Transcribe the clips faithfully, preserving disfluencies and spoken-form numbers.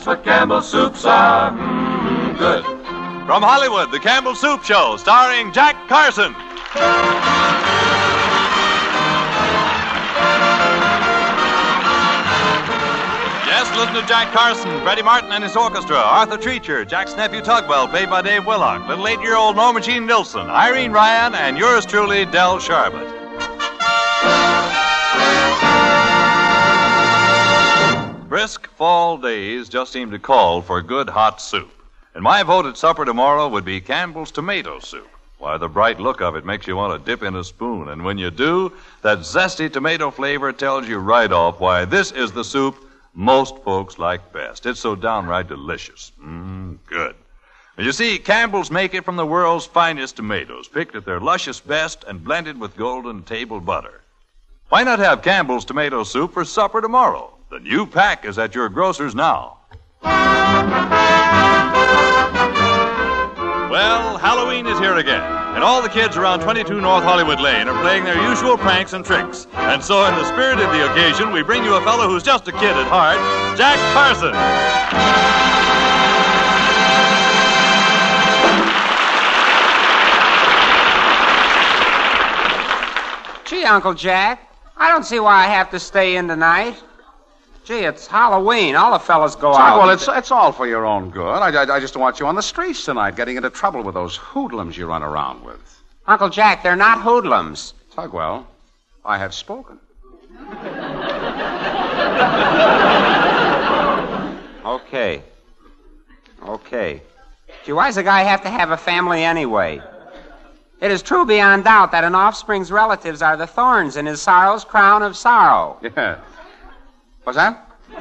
That's what Campbell soups are. Mmm, good. From Hollywood, The Campbell Soup Show, starring Jack Carson. Yes, listen to Jack Carson, Freddie Martin and his orchestra, Arthur Treacher, Jack's nephew Tugwell, played by Dave Willock, little eight-year-old Norma Jean Nilsson, Irene Ryan, and yours truly, Del Sharbutt. Brisk fall days just seem to call for good hot soup. And my vote at supper tomorrow would be Campbell's tomato soup. Why, the bright look of it makes you want to dip in a spoon. And when you do, that zesty tomato flavor tells you right off why this is the soup most folks like best. It's so downright delicious. Mmm, good. You see, Campbell's make it from the world's finest tomatoes, picked at their luscious best and blended with golden table butter. Why not have Campbell's tomato soup for supper tomorrow? The new pack is at your grocer's now. Well, Halloween is here again, and all the kids around twenty-two North Hollywood Lane are playing their usual pranks and tricks. And so, in the spirit of the occasion, we bring you a fellow who's just a kid at heart, Jack Carson. Gee, Uncle Jack, I don't see why I have to stay in tonight. Gee, it's Halloween. All the fellas go out. Well, it's it's all for your own good. I, I, I just don't want you on the streets tonight getting into trouble with those hoodlums you run around with. Uncle Jack, they're not hoodlums. Tugwell, I have spoken. Okay. Okay. Gee, why does a guy have to have a family anyway? It is true beyond doubt that an offspring's relatives are the thorns in his sorrow's crown of sorrow. Yeah. What's that?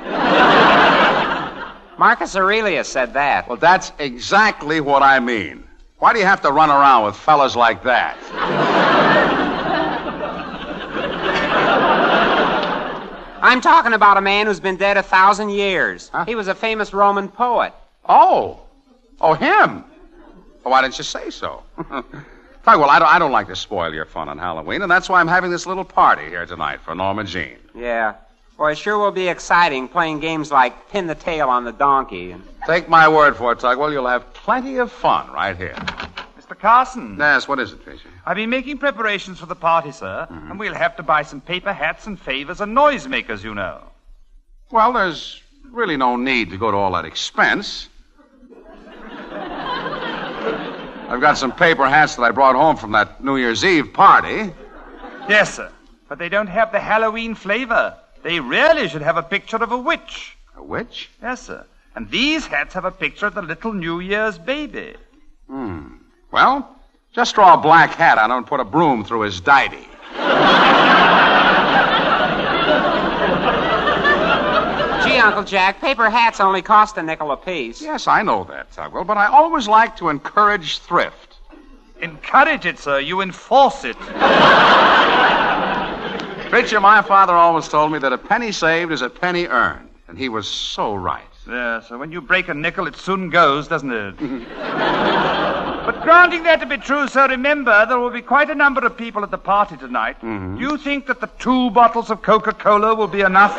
Marcus Aurelius said that. Well, that's exactly what I mean. Why do you have to run around with fellas like that? I'm talking about a man who's been dead a thousand years. Huh? He was a famous Roman poet. Oh. Oh, him. Well, why didn't you say so? Well, I don't, I don't like to spoil your fun on Halloween, and that's why I'm having this little party here tonight for Norma Jean. Yeah. Boy, it sure will be exciting playing games like Pin the Tail on the Donkey. Take my word for it, Tugwell. You'll have plenty of fun right here. Mister Carson. Yes, what is it, Tracy? I've been making preparations for the party, sir, Mm-hmm. and we'll have to buy some paper hats and favors and noisemakers, you know. Well, there's really no need to go to all that expense. I've got some paper hats that I brought home from that New Year's Eve party. Yes, sir, but they don't have the Halloween flavor. They really should have a picture of a witch. A witch? Yes, sir. And these hats have a picture of the little New Year's baby. Hmm. Well, just draw a black hat on him and put a broom through his dighty. Gee, Uncle Jack, paper hats only cost a nickel apiece. Yes, I know that, Tugwell, but I always like to encourage thrift. Encourage it, sir. You enforce it. Preacher, my father always told me that a penny saved is a penny earned, and he was so right. Yeah, so when you break a nickel, it soon goes, doesn't it? But granting that to be true, sir, remember, there will be quite a number of people at the party tonight. Mm-hmm. Do you think that the two bottles of Coca-Cola will be enough?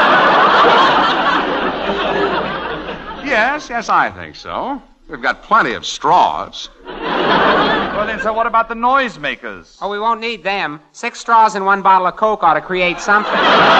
Yes, yes, I think so. We've got plenty of straws. Well, then, sir, what about the noisemakers? Oh, we won't need them. Six straws in one bottle of Coke ought to create something.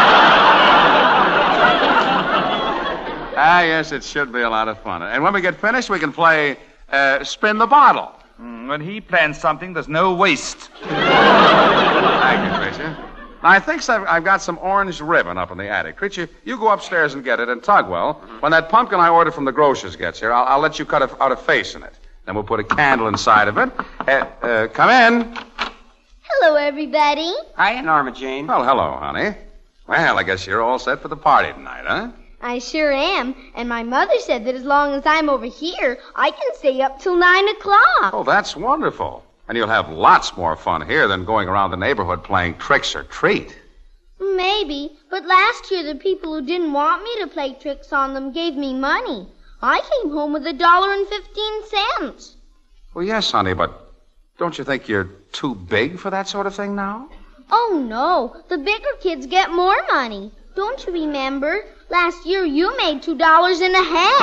Ah, yes, it should be a lot of fun. And when we get finished, we can play uh, Spin the Bottle. Mm, when he plans something, there's no waste. Thank you, Creature. Now, I think I've, I've got some orange ribbon up in the attic. Creature, you go upstairs and get it. And Tugwell, when that pumpkin I ordered from the grocer's gets here, I'll, I'll let you cut a, out a face in it. Then we'll put a candle inside of it. Uh, uh, come in. Hello, everybody. Hi, Norma Jean. Well, hello, honey. Well, I guess you're all set for the party tonight, huh? I sure am. And my mother said that as long as I'm over here, I can stay up till nine o'clock. Oh, that's wonderful. And you'll have lots more fun here than going around the neighborhood playing tricks or treat. Maybe. But last year, the people who didn't want me to play tricks on them gave me money. I came home with a dollar and fifteen cents. Well, yes, honey, but don't you think you're too big for that sort of thing now? Oh, no. The bigger kids get more money. Don't you remember? Last year you made two dollars and a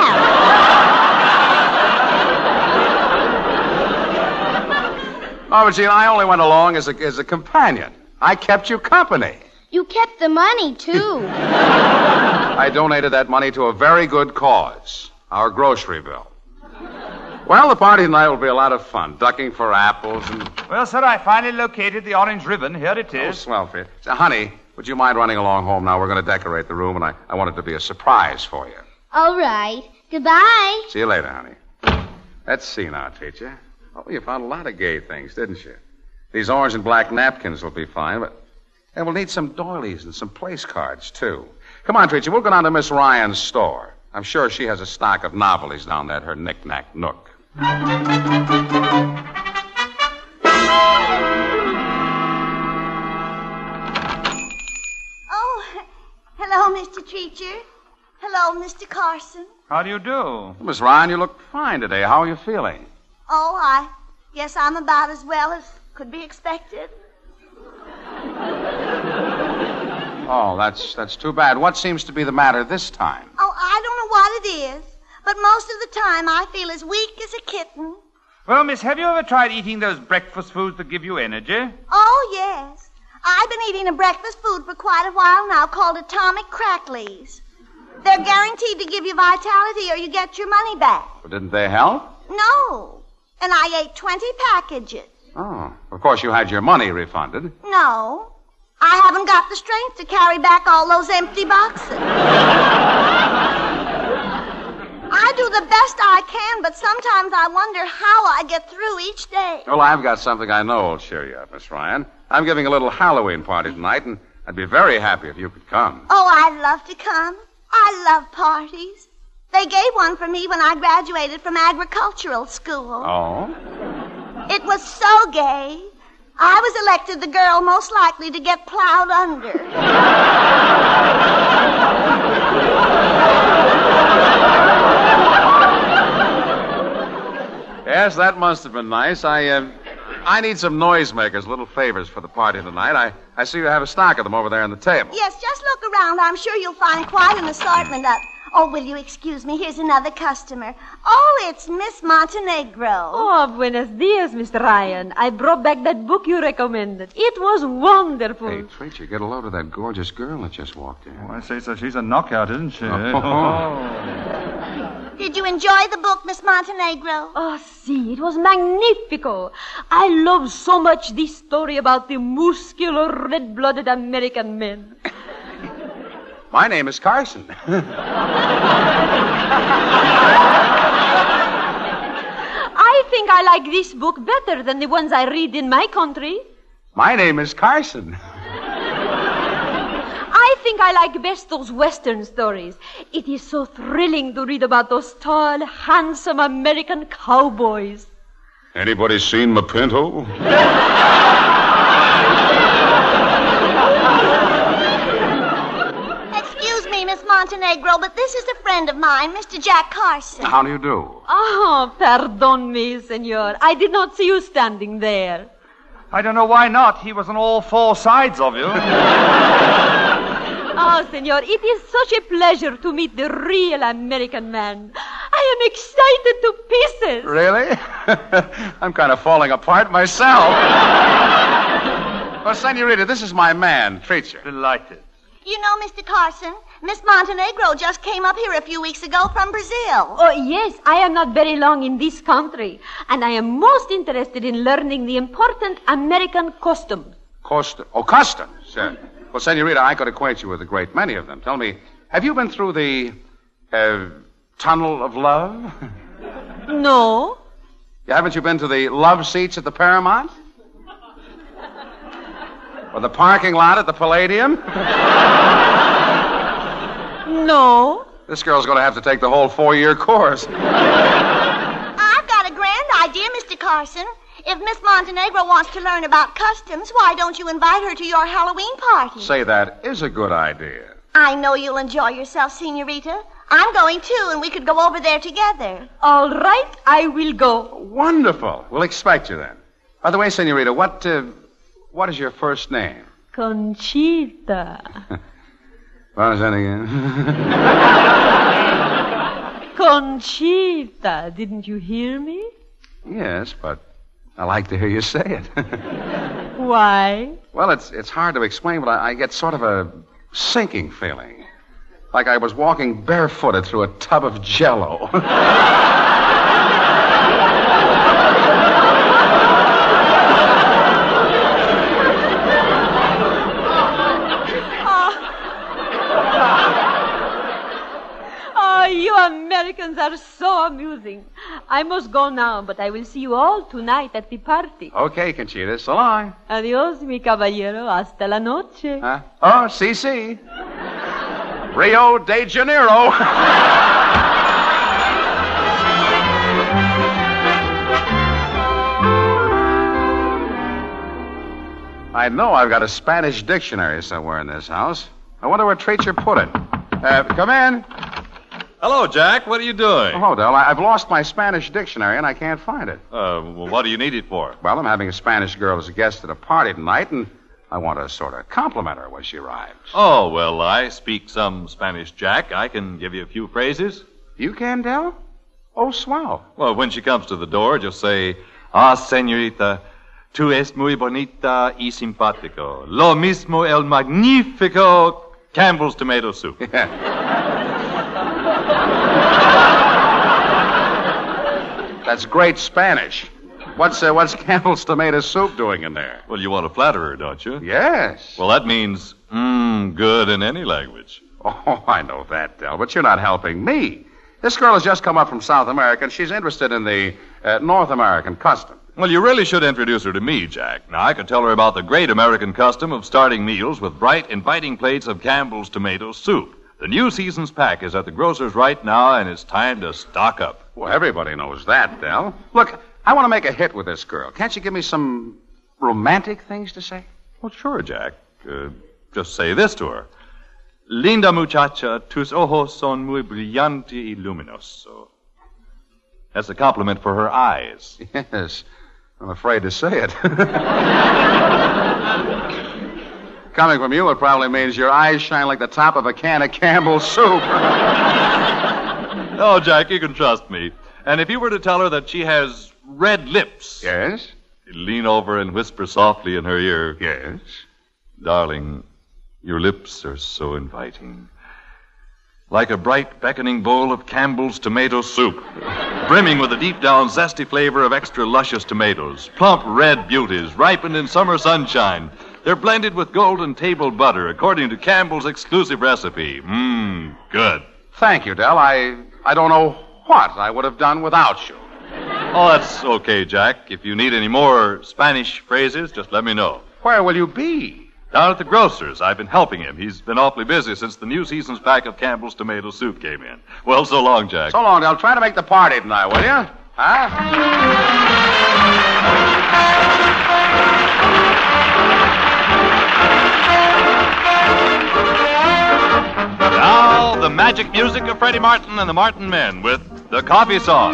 half. Oh, but Gene, I only went along as a, as a companion. I kept you company. You kept the money, too. I donated that money to a very good cause, our grocery bill. Well, the party tonight will be a lot of fun, ducking for apples and... Well, sir, I finally located the orange ribbon. Here it Oh, is. swell for you. So, honey, would you mind running along home now? We're going to decorate the room, and I, I want it to be a surprise for you. All right. Goodbye. See you later, honey. Let's see now, teacher. Oh, you found a lot of gay things, didn't you? These orange and black napkins will be fine, but... And we'll need some doilies and some place cards, too. Come on, Treacher, we'll go down to Miss Ryan's store. I'm sure she has a stock of novelties down there at her knick-knack nook. Oh, hello, Mister Treacher. Hello, Mister Carson. How do you do? Miss Ryan, you look fine today. How are you feeling? Oh, I guess I'm about as well as could be expected. Oh, that's that's too bad. What seems to be the matter this time? Oh, I don't know what it is, but most of the time I feel as weak as a kitten. Well, miss, have you ever tried eating those breakfast foods that give you energy? Oh, yes. I've been eating a breakfast food for quite a while now called Atomic Cracklies. They're guaranteed to give you vitality or you get your money back. Well, didn't they help? No. And I ate twenty packages. Oh, of course you had your money refunded. No. I haven't got the strength to carry back all those empty boxes. I do the best I can, but sometimes I wonder how I get through each day. Well, I've got something I know will cheer you up, Miss Ryan. I'm giving a little Halloween party tonight, and I'd be very happy if you could come. Oh, I'd love to come. I love parties. They gave one for me when I graduated from agricultural school. Oh? It was so gay. I was elected the girl most likely to get plowed under. Yes, that must have been nice. I, uh, I need some noisemakers, little favors for the party tonight. I, I see you have a stock of them over there on the table. Yes, just look around. I'm sure you'll find quite an assortment of... Oh, will you excuse me? Here's another customer. Oh, it's Miss Montenegro. Oh, buenos dias, Mister Ryan. I brought back that book you recommended. It was wonderful. Hey, Treacher, get a load of that gorgeous girl that just walked in. Oh, I say so. She's a knockout, isn't she? Oh. Did you enjoy the book, Miss Montenegro? Oh, see, it was magnifico. I love so much this story about the muscular, red-blooded American men. My name is Carson. I think I like this book better than the ones I read in my country. My name is Carson. I think I like best those Western stories. It is so thrilling to read about those tall, handsome American cowboys. Anybody seen my pinto? Excuse me, Miss Montenegro, but this is a friend of mine, Mister Jack Carson. How do you do? Oh, pardon me, senor. I did not see you standing there. I don't know why not. He was on all four sides of you. Oh, senor, it is such a pleasure to meet the real American man. I am excited to pieces. Really? I'm kind of falling apart myself. Well, senorita, this is my man, Treacher. Delighted. You know, Mister Carson, Miss Montenegro just came up here a few weeks ago from Brazil. Oh, yes, I am not very long in this country, and I am most interested in learning the important American customs. Cost- oh, customs. Uh, well, senorita, I could acquaint you with a great many of them. Tell me, have you been through the uh, Tunnel of Love? No. Haven't you been to the love seats at the Paramount? Or the parking lot at the Palladium? No. This girl's going to have to take the whole four-year course. I've got a grand idea, Mister Carson. If Miss Montenegro wants to learn about customs, why don't you invite her to your Halloween party? Say, that is a good idea. I know you'll enjoy yourself, Senorita. I'm going too, and we could go over there together. All right, I will go. Wonderful. We'll expect you then. By the way, senorita, what, uh, what is your first name? Conchita. What was that again? Conchita, didn't you hear me? Yes, but I like to hear you say it. Why? Well, it's it's hard to explain, but I, I get sort of a sinking feeling. Like I was walking barefooted through a tub of Jell-O. You Americans are so amusing. I must go now, but I will see you all tonight at the party. Okay, Conchita. So long. Adios, mi caballero. Hasta la noche. Huh? Oh, C C. Rio de Janeiro. I know I've got a Spanish dictionary somewhere in this house. I wonder where Treacher put it. Uh, come in. Hello, Jack. What are you doing? Oh, Del, I- I've lost my Spanish dictionary, and I can't find it. Uh, well, what do you need it for? Well, I'm having a Spanish girl as a guest at a party tonight, and I want to sort of compliment her when she arrives. Oh, well, I speak some Spanish, Jack. I can give you a few phrases. You can, Del? Oh, swell. Well, when she comes to the door, just say, Ah, señorita, tú es muy bonita y simpático. Lo mismo el magnífico Campbell's tomato soup. That's great Spanish. What's uh, what's Campbell's tomato soup doing in there? Well, you want to flatter her, don't you? Yes. Well, that means, mmm, good in any language. Oh, I know that, Del, but you're not helping me. This girl has just come up from South America, and she's interested in the uh, North American custom. Well, you really should introduce her to me, Jack. Now, I could tell her about the great American custom of starting meals with bright, inviting plates of Campbell's tomato soup. The new season's pack is at the grocer's right now, and it's time to stock up. Well, everybody knows that, Del. Look, I want to make a hit with this girl. Can't you give me some romantic things to say? Well, sure, Jack. Uh, just say this to her. Linda muchacha, tus ojos son muy brillante y luminoso. That's a compliment for her eyes. Yes, I'm afraid to say it. Coming from you, it probably means your eyes shine like the top of a can of Campbell's soup. No, Jack, you can trust me. And if you were to tell her that she has red lips... Yes? You'd lean over and whisper softly in her ear... Yes? Darling, your lips are so inviting. Like a bright, beckoning bowl of Campbell's tomato soup, brimming with a deep-down, zesty flavor of extra luscious tomatoes, plump red beauties, ripened in summer sunshine. They're blended with golden table butter, according to Campbell's exclusive recipe. Mmm, good. Thank you, Del. I, I don't know what I would have done without you. Oh, that's okay, Jack. If you need any more Spanish phrases, just let me know. Where will you be? Down at the grocer's. I've been helping him. He's been awfully busy since the new season's pack of Campbell's tomato soup came in. Well, so long, Jack. So long, Del. Try to make the party tonight, will you? Huh? Now, the magic music of Freddie Martin and the Martin Men with The Coffee Song.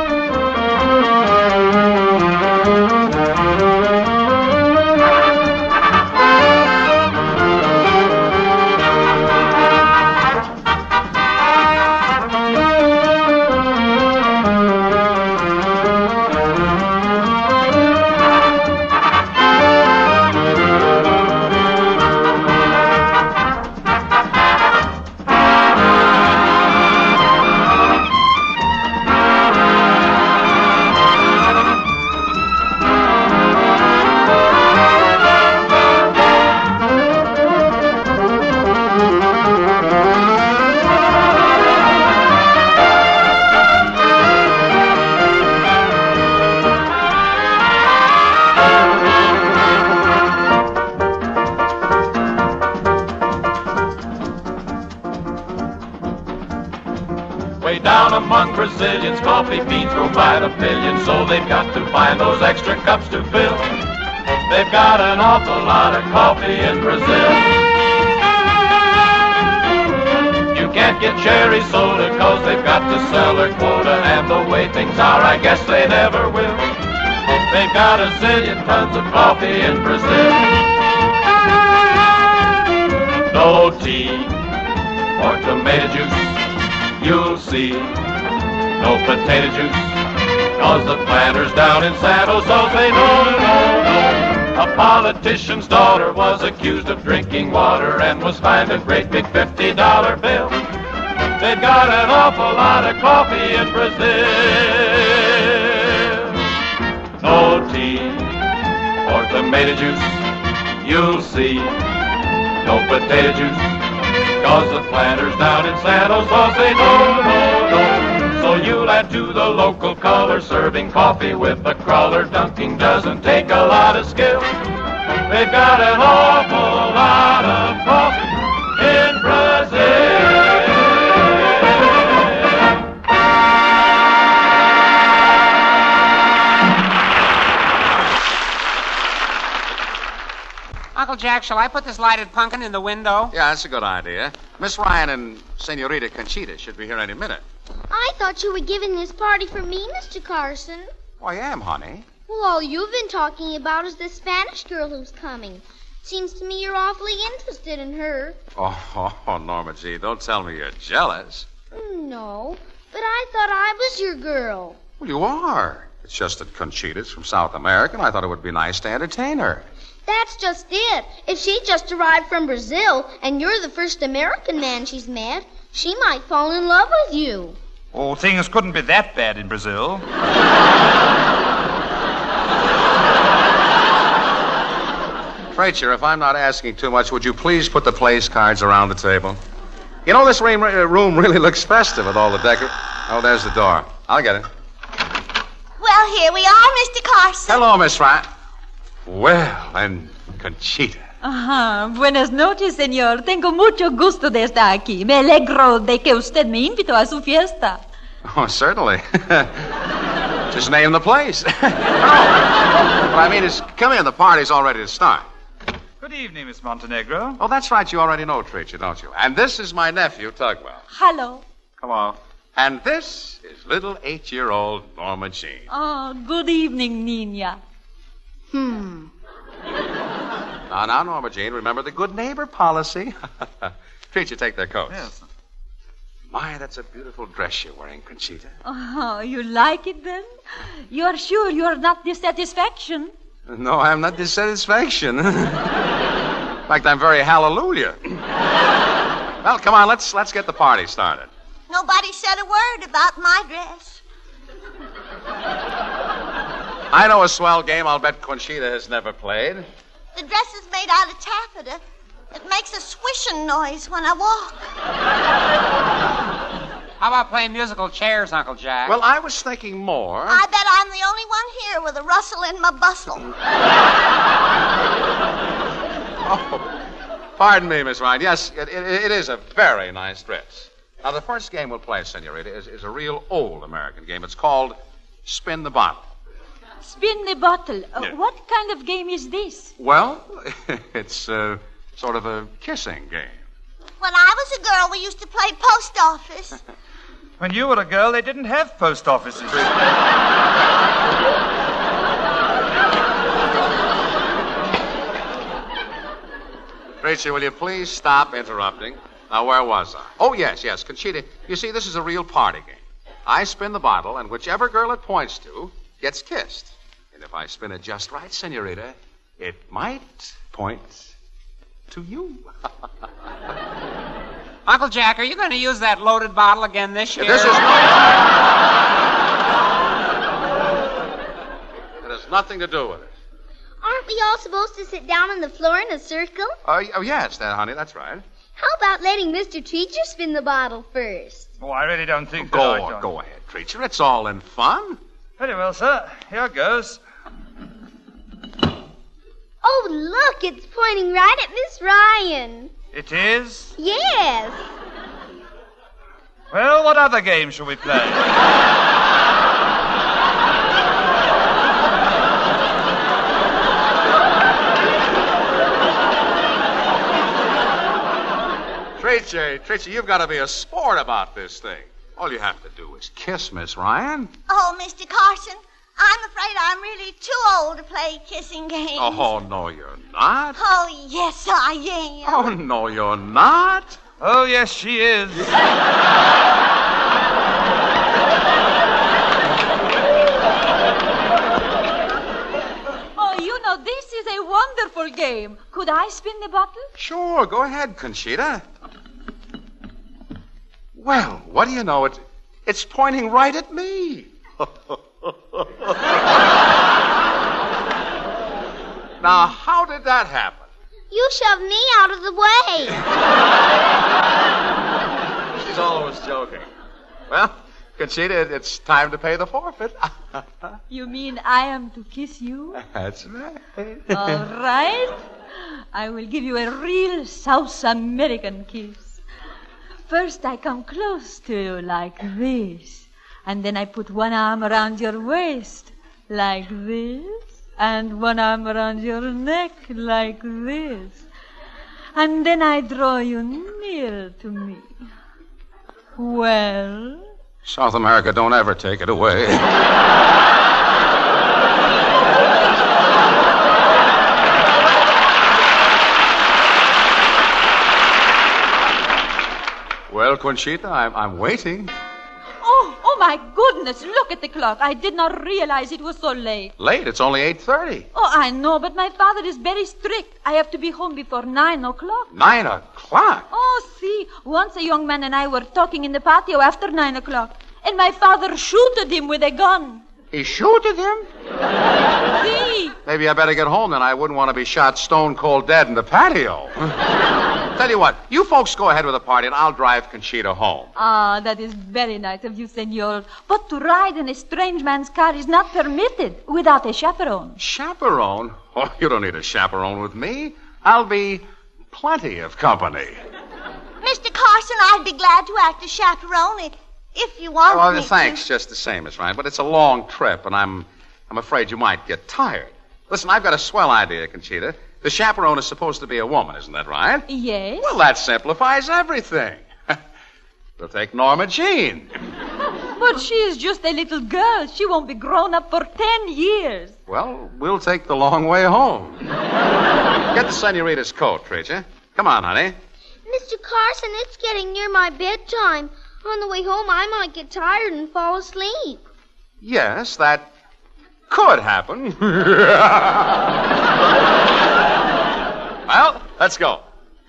Way down among Brazilians, coffee beans grow by the billion, so they've got to find those extra cups to fill. They've got an awful lot of coffee in Brazil. You can't get cherry soda, cause they've got to sell their quota, and the way things are, I guess they never will. They've got a zillion tons of coffee in Brazil. No tea, tomato juice, you'll see no potato juice. Cause the planters down in San Jose say no, no, no. A politician's daughter was accused of drinking water and was fined a great big fifty dollar bill. They've got an awful lot of coffee in Brazil. No tea or tomato juice, you'll see no potato juice. Cause the planters down in San Jose say no, no, no. So you'll add to the local color. Serving coffee with a crawler dunking doesn't take a lot of skill. They've got an awful lot of coffee in Brazil. Uncle Jack, shall I put this lighted pumpkin in the window? Yeah, that's a good idea. Miss Ryan and Senorita Conchita should be here any minute. I thought you were giving this party for me, Mister Carson. Oh, I am, honey. Well, all you've been talking about is the Spanish girl who's coming. Seems to me you're awfully interested in her. Oh, oh, oh, Norma G., don't tell me you're jealous. No, but I thought I was your girl. Well, you are. It's just that Conchita's from South America, and I thought it would be nice to entertain her. That's just it. If she just arrived from Brazil and you're the first American man she's met, she might fall in love with you. Oh, things couldn't be that bad in Brazil. Preacher, if I'm not asking too much, would you please put the place cards around the table? You know, this room really looks festive with all the decor... Oh, there's the door. I'll get it. Well, here we are, Mister Carson. Hello, Miss Ryan. Well, and Conchita. Ajá. Buenas noches, señor. Tengo mucho gusto de estar aquí. Me alegro de que usted me invitó a su fiesta. Oh, certainly. Just name the place. No. What I mean is, come in. The party's all ready to start. Good evening, Miss Montenegro. Oh, that's right. You already know Treacher, don't you? And this is my nephew, Tugwell. Hello. Come on. And this is little eight-year-old Norma Jean. Oh, good evening, Nina. Hmm. Now, now, Norma Jean, remember the good neighbor policy. Treacher, take their coats. Yes. My, that's a beautiful dress you're wearing, Conchita. Oh, you like it then? You're sure you're not dissatisfaction? No, I'm not dissatisfaction. In fact, I'm very hallelujah. Well, come on, let's let's get the party started. Nobody said a word about my dress. I know a swell game I'll bet Conchita has never played. The dress is made out of taffeta. It makes a swishing noise when I walk. How about playing musical chairs, Uncle Jack? Well, I was thinking more. I bet I'm the only one here with a rustle in my bustle. Oh, pardon me, Miss Ryan. Yes, it, it, it is a very nice dress. Now, the first game we'll play, Senorita, is, is a real old American game. It's called Spin the Bottle. Spin the bottle. Uh, Yeah. What kind of game is this? Well, it's uh, sort of a kissing game. When I was a girl, we used to play post office. When you were a girl, they didn't have post offices. Tracy, will you please stop interrupting? Now, where was I? Oh, yes, yes. Conchita, you see, this is a real party game. I spin the bottle, and whichever girl it points to gets kissed. And if I spin it just right, Senorita, it might point to you. Uncle Jack, are you going to use that loaded bottle again this year? This is... It has nothing to do with it. Aren't we all supposed to sit down on the floor in a circle? Uh, oh, yes, that, honey, that's right. How about letting Mister Treacher spin the bottle first? Oh, I really don't think Go that I on, don't. go ahead, Treacher. It's all in fun. Very well, sir. Here goes. Oh, look, it's pointing right at Miss Ryan. It is? Yes. Well, what other game shall we play? Treacher, Treacher, you've got to be a sport about this thing. All you have to do is kiss Miss Ryan. Oh, Mister Carson, I'm afraid I'm really too old to play kissing games. Oh, no, you're not. Oh, yes, I am. Oh, no, you're not. Oh, yes, she is. Oh, you know, this is a wonderful game. Could I spin the bottle? Sure, go ahead, Conchita. Well, what do you know? It, it's pointing right at me. Now, how did that happen? You shoved me out of the way. She's always joking. Well, Conchita, it's time to pay the forfeit. You mean I am to kiss you? That's right. All right. I will give you a real South American kiss. First, I come close to you like this. And then I put one arm around your waist like this. And one arm around your neck like this. And then I draw you near to me. Well? South America, don't ever take it away. Well, Conchita, I'm, I'm waiting. Oh, oh my goodness, look at the clock. I did not realize it was so late. Late? It's only eight thirty. Oh, I know, but my father is very strict. I have to be home before nine o'clock. Nine o'clock? Oh, see, once a young man and I were talking in the patio after nine o'clock, and my father shooted him with a gun. He shooted him? See? Maybe I better get home then. I wouldn't want to be shot stone cold dead in the patio. Tell you what, you folks go ahead with the party and I'll drive Conchita home. Ah, that is very nice of you, senor. But to ride in a strange man's car is not permitted without a chaperone. Chaperone? Oh, you don't need a chaperone with me. I'll be plenty of company. Mister Carson, I'd be glad to act as chaperone if, if you want Well, me thanks, to. just the same, Miss Ryan. But it's a long trip, and I'm, I'm afraid you might get tired. Listen, I've got a swell idea, Conchita. The chaperone is supposed to be a woman, isn't that right? Yes. Well, that simplifies everything. We'll take Norma Jean. But she is just a little girl. She won't be grown up for ten years. Well, we'll take the long way home. Get the senorita's coat, Treacher. Come on, honey. Mister Carson, it's getting near my bedtime. On the way home, I might get tired and fall asleep. Yes, that could happen. Well, let's go.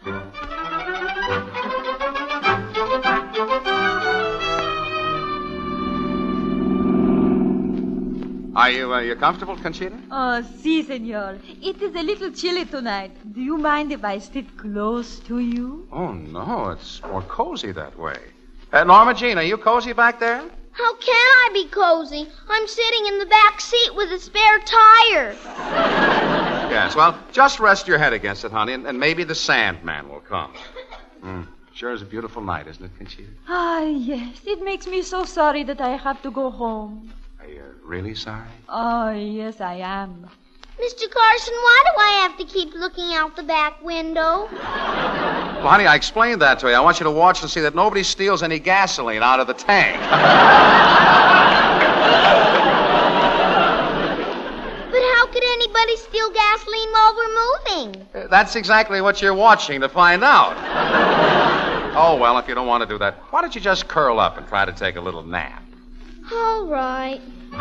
Are you, uh, you comfortable, Conchita? Oh, si, senor. It is a little chilly tonight. Do you mind if I sit close to you? Oh, no, it's more cozy that way. Uh, Norma Jean, are you cozy back there? How can I be cozy? I'm sitting in the back seat with a spare tire. Yes, well, just rest your head against it, honey, and, and maybe the Sandman will come. Mm, sure is a beautiful night, isn't it, Conchita? Ah, yes. It makes me so sorry that I have to go home. Are you really sorry? Oh, yes, I am. Mister Carson, why do I have to keep looking out the back window? Well, honey, I explained that to you. I want you to watch and see that nobody steals any gasoline out of the tank. But how could anybody steal gasoline while we're moving? Uh, That's exactly what you're watching to find out. Oh, well, if you don't want to do that, why don't you just curl up and try to take a little nap? All right.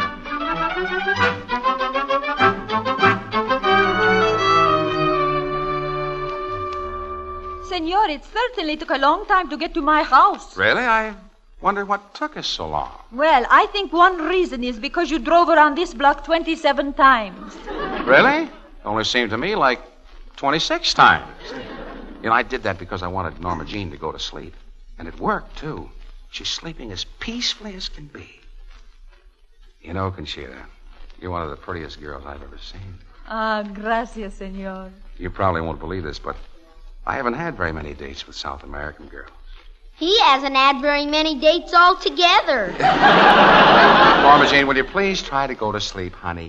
Senor, it certainly took a long time to get to my house. Really? I wonder what took us so long. Well, I think one reason is because you drove around this block twenty-seven times. Really? Only seemed to me like twenty-six times. You know, I did that because I wanted Norma Jean to go to sleep. And it worked, too. She's sleeping as peacefully as can be. You know, Conchita, you're one of the prettiest girls I've ever seen. Ah, gracias, senor. You probably won't believe this, but I haven't had very many dates with South American girls. He hasn't had very many dates altogether. Norma Jean, will you please try to go to sleep, honey?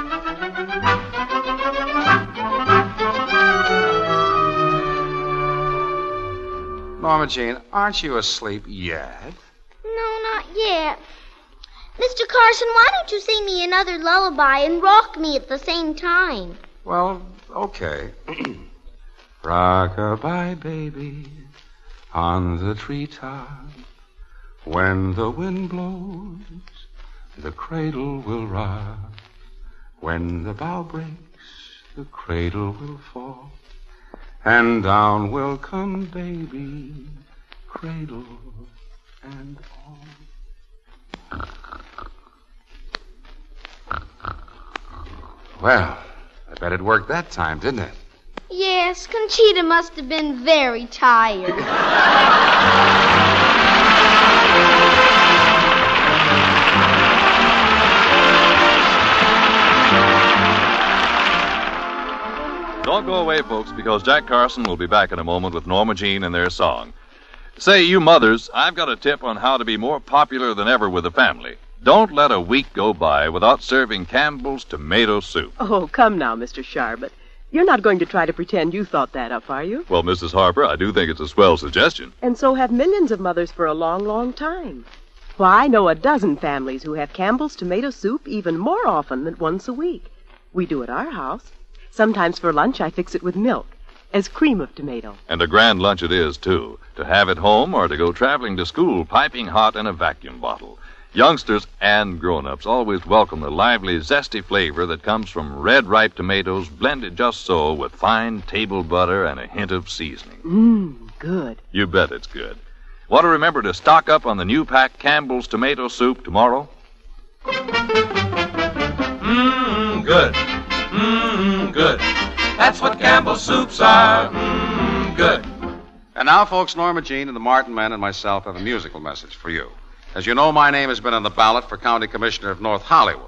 Norma Jean, aren't you asleep yet? No, not yet. Mister Carson, why don't you sing me another lullaby and rock me at the same time? Well, okay. Rock-a-bye, baby. on the treetop. When the wind blows, the cradle will rock. When the bough breaks, the cradle will fall. And down will come baby, cradle and all. Well, I bet it worked that time, didn't it? Yes, Conchita must have been very tired. Don't go away, folks, because Jack Carson will be back in a moment with Norma Jean and their song. Say, you mothers, I've got a tip on how to be more popular than ever with the family. Don't let a week go by without serving Campbell's tomato soup. Oh, come now, Mister Sharbert. You're not going to try to pretend you thought that up, are you? Well, Missus Harper, I do think it's a swell suggestion. And so have millions of mothers for a long, long time. Why, I know a dozen families who have Campbell's tomato soup even more often than once a week. We do at our house. Sometimes for lunch I fix it with milk, as cream of tomato. And a grand lunch it is, too, to have at home or to go traveling to school piping hot in a vacuum bottle. Youngsters and grown-ups always welcome the lively, zesty flavor that comes from red, ripe tomatoes blended just so with fine table butter and a hint of seasoning. Mmm, good. You bet it's good. Want to remember to stock up on the new pack Campbell's tomato soup tomorrow? Mmm, good. Mmm, good. That's what Campbell's soups are. Mmm, good. And now, folks, Norma Jean and the Martin men and myself have a musical message for you. As you know, my name has been on the ballot for County Commissioner of North Hollywood.